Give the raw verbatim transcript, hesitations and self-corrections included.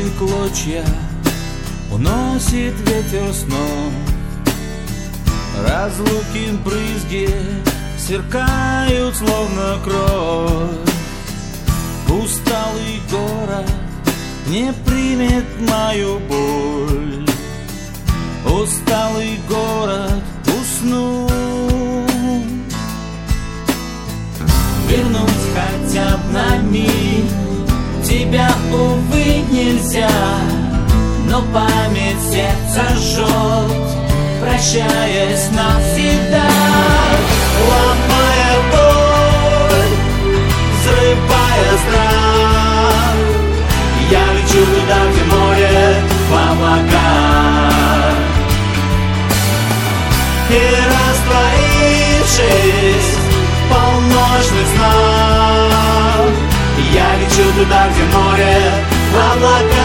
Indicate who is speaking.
Speaker 1: Пепельные клочья уносит ветер снов, разлуки брызги сверкают, словно кровь. Усталый город не примет мою боль. Усталый город уснул. Вернуть хотя бы на миг тебя, увы, нельзя, но память сердца жжет, прощаясь навсегда. Ломая боль, взрывая страх, я лечу туда, где море в облаках. И растворившись в полночных снах, я лечу туда, где море в облаках.